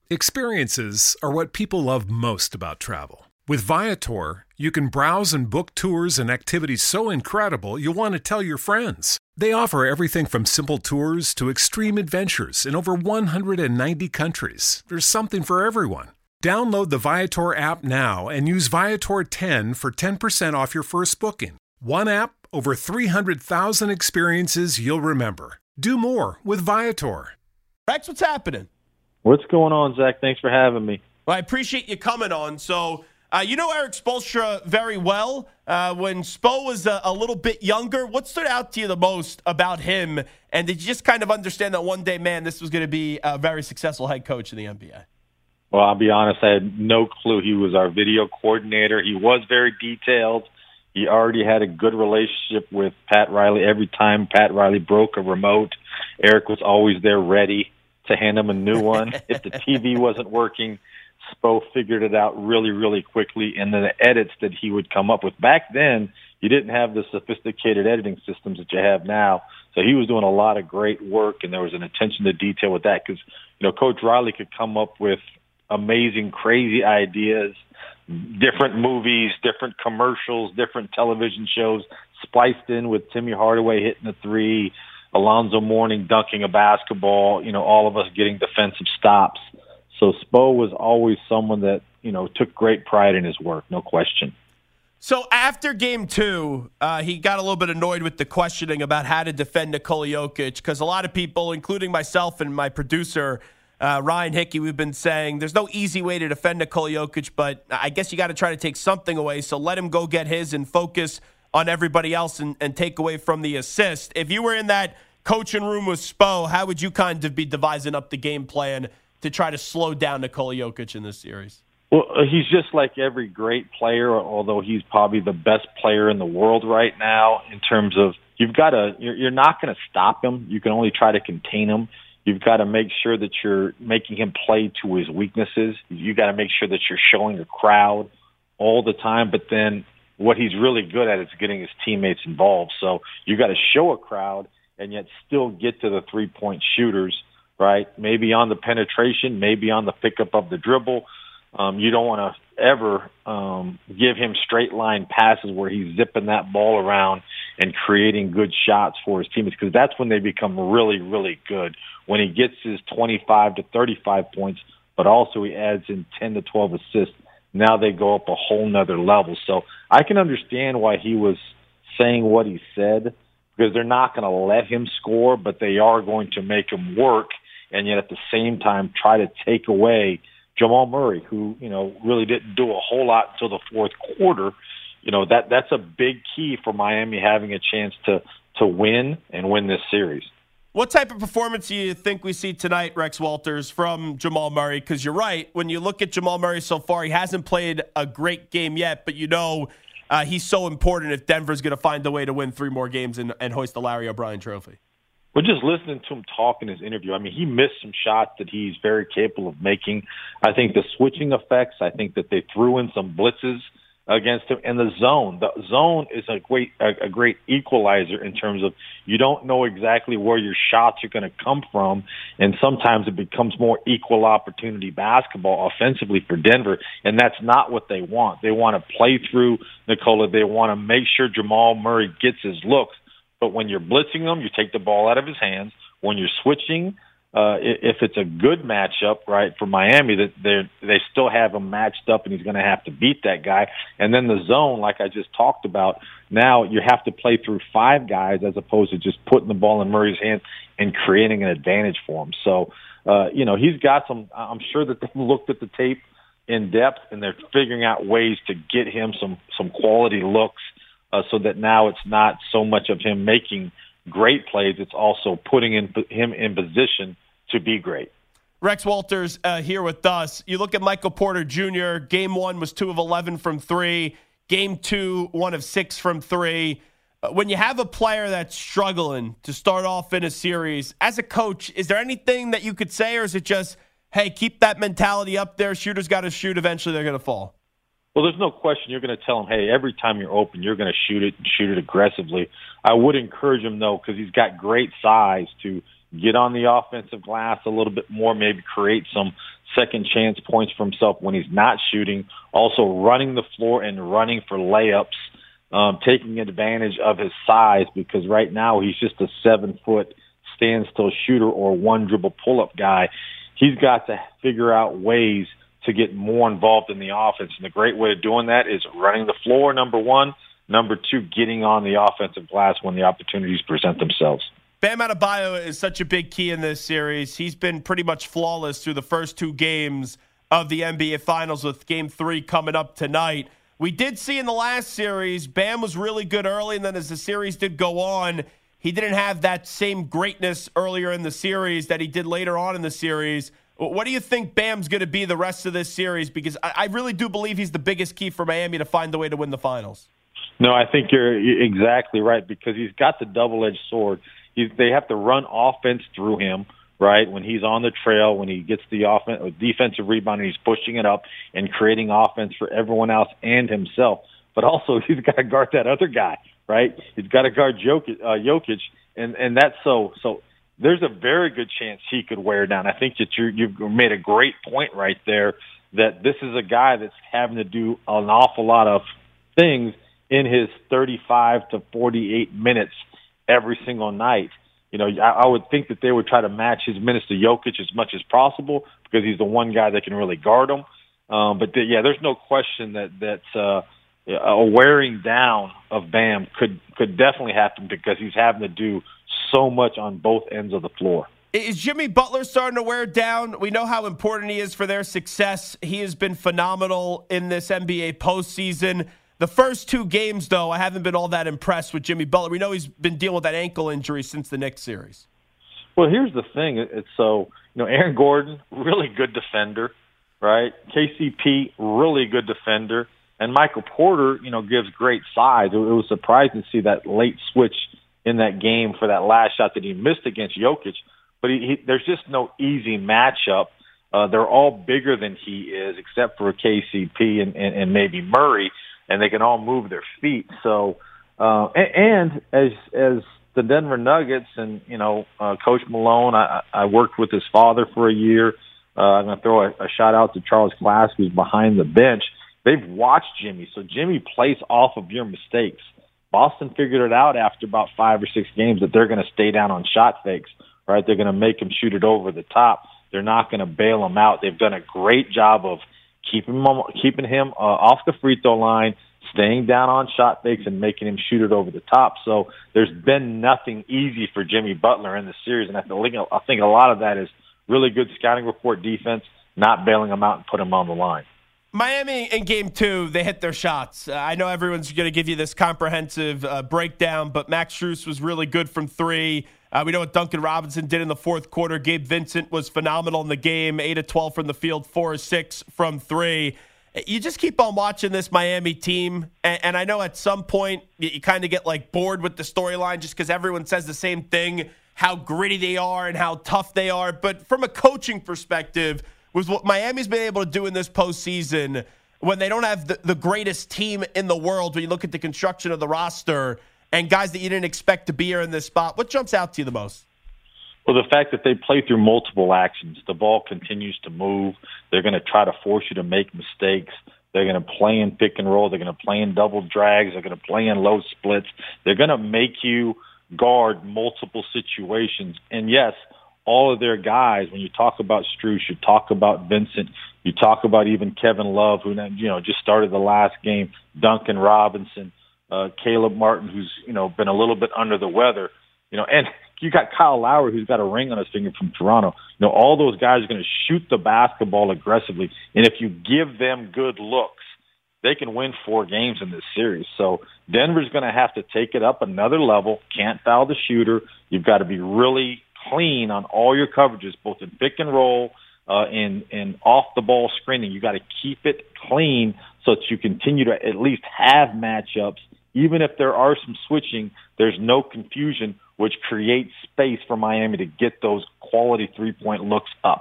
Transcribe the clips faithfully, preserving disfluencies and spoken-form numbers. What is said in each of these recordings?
Experiences are what people love most about travel. With Viator, you can browse and book tours and activities so incredible you'll want to tell your friends. They offer everything from simple tours to extreme adventures in over one hundred ninety countries. There's something for everyone. Download the Viator app now and use Viator ten for ten percent off your first booking. One app, over three hundred thousand experiences you'll remember. Do more with Viator. Rex, what's happening? What's going on, Zach? Thanks for having me. Well, I appreciate you coming on. So, uh, you know Erik Spoelstra very well. Uh, when Spo was a, a little bit younger, what stood out to you the most about him? And did you just kind of understand that one day, man, this was going to be a very successful head coach in the N B A? Well, I'll be honest, I had no clue he was our video coordinator. He was very detailed. He already had a good relationship with Pat Riley. Every time Pat Riley broke a remote, Erik was always there ready to hand him a new one. If the T V wasn't working, Spo figured it out really, really quickly. And then the edits that he would come up with. Back then, you didn't have the sophisticated editing systems that you have now. So he was doing a lot of great work, and there was an attention to detail with that because, you know, Coach Riley could come up with amazing, crazy ideas, different movies, different commercials, different television shows, spliced in with Timmy Hardaway hitting a three, Alonzo Mourning dunking a basketball, you know, all of us getting defensive stops. So Spo was always someone that, you know, took great pride in his work, no question. So after game two, uh, he got a little bit annoyed with the questioning about how to defend Nikola Jokic because a lot of people, including myself and my producer, uh, Ryan Hickey, we've been saying there's no easy way to defend Nikola Jokic, but I guess you got to try to take something away. So let him go get his and focus on everybody else and, and take away from the assist. If you were in that coaching room with Spo, how would you kind of be devising up the game plan to try to slow down Nikola Jokic in this series? Well, he's just like every great player, although he's probably the best player in the world right now in terms of you've got to, you're, you're not going to stop him. You can only try to contain him. You've got to make sure that you're making him play to his weaknesses. You got to make sure that you're showing the crowd all the time, but then what he's really good at is getting his teammates involved. So you got to show a crowd and yet still get to the three-point shooters, right? Maybe on the penetration, maybe on the pickup of the dribble. Um, you don't want to ever um, give him straight-line passes where he's zipping that ball around and creating good shots for his teammates because that's when they become really, really good. When he gets his twenty-five to thirty-five points, but also he adds in ten to twelve assists, now they go up a whole nother level. So I can understand why he was saying what he said because they're not going to let him score, but they are going to make him work and yet at the same time try to take away Jamal Murray, who, you know, really didn't do a whole lot until the fourth quarter. You know, that that's a big key for Miami having a chance to, to win and win this series. What type of performance do you think we see tonight, Rex Walters, from Jamal Murray? Because you're right. When you look at Jamal Murray so far, he hasn't played a great game yet, but you know uh, he's so important if Denver's going to find a way to win three more games and, and hoist the Larry O'Brien trophy. Well, just listening to him talk in his interview, I mean, he missed some shots that he's very capable of making. I think the switching effects, I think that they threw in some blitzes against him. And the zone, the zone is a great, a, a great equalizer in terms of you don't know exactly where your shots are going to come from. And sometimes it becomes more equal opportunity basketball offensively for Denver. And that's not what they want. They want to play through Nikola. They want to make sure Jamal Murray gets his looks. But when you're blitzing him, you take the ball out of his hands. When you're switching, uh, if it's a good matchup, right, for Miami, that they they still have him matched up, and he's going to have to beat that guy. And then the zone, like I just talked about, now you have to play through five guys as opposed to just putting the ball in Murray's hands and creating an advantage for him. So, uh, you know, he's got some. I'm sure that they've looked at the tape in depth, and they're figuring out ways to get him some some quality looks. Uh, so that now it's not so much of him making great plays, it's also putting in, him in position to be great. Rex Walters uh, here with us. You look at Michael Porter Junior Game one was two of eleven from three. Game two, one of six from three. Uh, when you have a player that's struggling to start off in a series, as a coach, is there anything that you could say, or is it just, hey, keep that mentality up there, shooters got to shoot, eventually they're going to fall? Well, there's no question you're going to tell him, hey, every time you're open, you're going to shoot it and shoot it aggressively. I would encourage him, though, because he's got great size to get on the offensive glass a little bit more, maybe create some second chance points for himself when he's not shooting, also running the floor and running for layups, um, taking advantage of his size, because right now he's just a seven-foot standstill shooter or one-dribble pull-up guy. He's got to figure out ways to get more involved in the offense, and the great way of doing that is running the floor, number one. Number two, getting on the offensive glass when the opportunities present themselves. Bam Adebayo is such a big key in this series. He's been pretty much flawless through the first two games of the N B A Finals, with game three coming up tonight. We did see in the last series, Bam was really good early, and then as the series did go on, he didn't have that same greatness earlier in the series that he did later on in the series. What do you think Bam's going to be the rest of this series? Because I, I really do believe he's the biggest key for Miami to find the way to win the finals. No, I think you're exactly right, because he's got the double-edged sword. He's, they have to run offense through him, right, when he's on the trail, when he gets the offense, defensive rebound, and he's pushing it up and creating offense for everyone else and himself. But also he's got to guard that other guy, right? He's got to guard Jokic, uh, Jokic and, and that's so so. There's a very good chance he could wear down. I think that you you've made a great point right there, that this is a guy that's having to do an awful lot of things in his thirty-five to forty-eight minutes every single night. You know, I, I would think that they would try to match his minutes to Jokic as much as possible, because he's the one guy that can really guard him. Um, but, the, yeah, there's no question that that uh, a wearing down of Bam could, could definitely happen, because he's having to do so much on both ends of the floor. Is Jimmy Butler starting to wear down? We know how important he is for their success. He has been phenomenal in this N B A postseason. The first two games, though, I haven't been all that impressed with Jimmy Butler. We know he's been dealing with that ankle injury since the Knicks series. Well, here's the thing. It's so, you know, Aaron Gordon, really good defender, right? K C P, really good defender. And Michael Porter, you know, gives great size. It was surprising to see that late switch in that game for that last shot that he missed against Jokic. But he, he, there's just no easy matchup. Uh, they're all bigger than he is, except for K C P and, and, and maybe Murray. And they can all move their feet. So, uh, and, and as as the Denver Nuggets and, you know, uh, Coach Malone, I, I worked with his father for a year. Uh, I'm going to throw a, a shout out to Charles Class, who's behind the bench. They've watched Jimmy. So Jimmy plays off of your mistakes. Boston figured it out after about five or six games that they're going to stay down on shot fakes, right? They're going to make him shoot it over the top. They're not going to bail him out. They've done a great job of keeping him, keeping him uh, off the free throw line, staying down on shot fakes, and making him shoot it over the top. So there's been nothing easy for Jimmy Butler in the series, and I think, I think a lot of that is really good scouting report defense, not bailing him out and put him on the line. Miami in game two, they hit their shots. Uh, I know everyone's going to give you this comprehensive uh, breakdown, but Max Strus was really good from three. Uh, we know what Duncan Robinson did in the fourth quarter. Gabe Vincent was phenomenal in the game, eight of twelve from the field, four of six from three. You just keep on watching this Miami team, and, and I know at some point you, you kind of get like bored with the storyline just because everyone says the same thing, how gritty they are and how tough they are. But from a coaching perspective, with what Miami's been able to do in this postseason, when they don't have the, the greatest team in the world, when you look at the construction of the roster and guys that you didn't expect to be here in this spot, what jumps out to you the most? Well, the fact that they play through multiple actions. The ball continues to move. They're going to try to force you to make mistakes. They're going to play in pick and roll. They're going to play in double drags. They're going to play in low splits. They're going to make you guard multiple situations. And, yes, all of their guys, when you talk about Strus, you talk about Vincent, you talk about even Kevin Love, who you know just started the last game, Duncan Robinson, uh, Caleb Martin, who's you know been a little bit under the weather, you know, and you got Kyle Lowry, who's got a ring on his finger from Toronto. You know, all those guys are going to shoot the basketball aggressively, and if you give them good looks, they can win four games in this series. So Denver's going to have to take it up another level. Can't foul the shooter. You've got to be really clean on all your coverages, both in pick and roll uh, and, and off-the-ball screening. You got to keep it clean so that you continue to at least have matchups. Even if there are some switching, there's no confusion, which creates space for Miami to get those quality three-point looks up.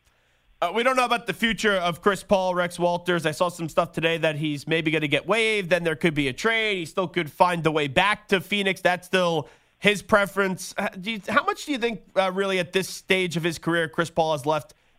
Uh, we don't know about the future of Chris Paul, Rex Walters. I saw some stuff today that he's maybe going to get waived. Then there could be a trade. He still could find the way back to Phoenix. That's still his preference. Uh, do you, how much do you think uh, really at this stage of his career Chris Paul has left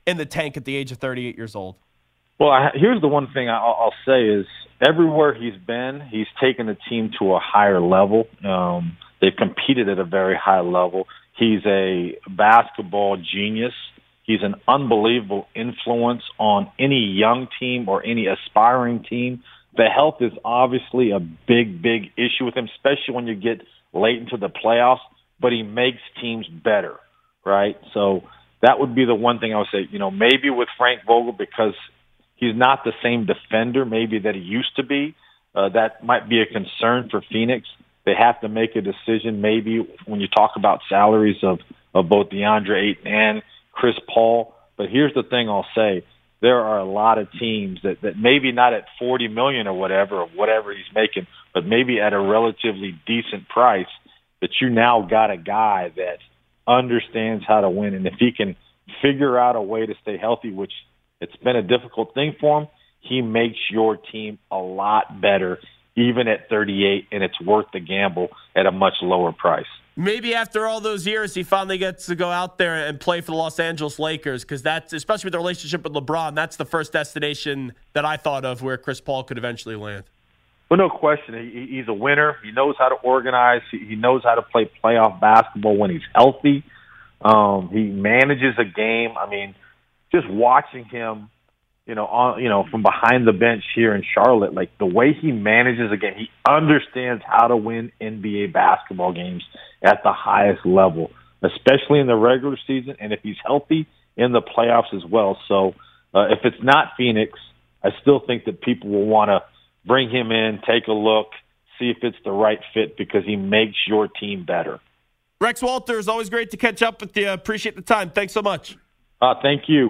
in the tank at the age of thirty-eight years old? Well, I, here's the one thing I'll, I'll say is everywhere he's been, he's taken the team to a higher level. Um, they've competed at a very high level. He's a basketball genius. He's an unbelievable influence on any young team or any aspiring team. The health is obviously a big, big issue with him, especially when you get late into the playoffs, but he makes teams better, right? So that would be the one thing I would say. You know, maybe with Frank Vogel, because he's not the same defender maybe that he used to be, uh, that might be a concern for Phoenix. They have to make a decision maybe when you talk about salaries of, of both DeAndre Ayton and Chris Paul. But here's the thing I'll say. There are a lot of teams that, that maybe not at forty million dollars or whatever, or whatever he's making, but maybe at a relatively decent price, that you now got a guy that understands how to win. And if he can figure out a way to stay healthy, which it's been a difficult thing for him, he makes your team a lot better, even at thirty-eight, and it's worth the gamble at a much lower price. Maybe after all those years, he finally gets to go out there and play for the Los Angeles Lakers, because that's, especially with the relationship with LeBron, that's the first destination that I thought of where Chris Paul could eventually land. Well, no question. He, he's a winner. He knows how to organize. He knows how to play playoff basketball when he's healthy. Um, he manages a game. I mean, just watching him, you know, on, you know, from behind the bench here in Charlotte, like the way he manages a game, he understands how to win N B A basketball games at the highest level, especially in the regular season, and if he's healthy, in the playoffs as well. So uh, if it's not Phoenix, I still think that people will want to bring him in, take a look, see if it's the right fit, because he makes your team better. Rex Walters, always great to catch up with you. Appreciate the time. Thanks so much. Uh, thank you.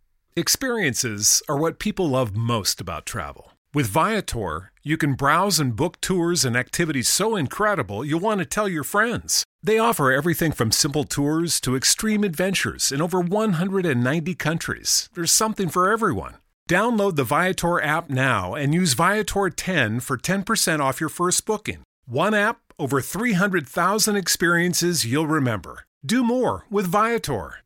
Experiences are what people love most about travel. With Viator, you can browse and book tours and activities so incredible you'll want to tell your friends. They offer everything from simple tours to extreme adventures in over one hundred ninety countries. There's something for everyone. Download the Viator app now and use Viator ten for ten percent off your first booking. One app, over three hundred thousand experiences you'll remember. Do more with Viator.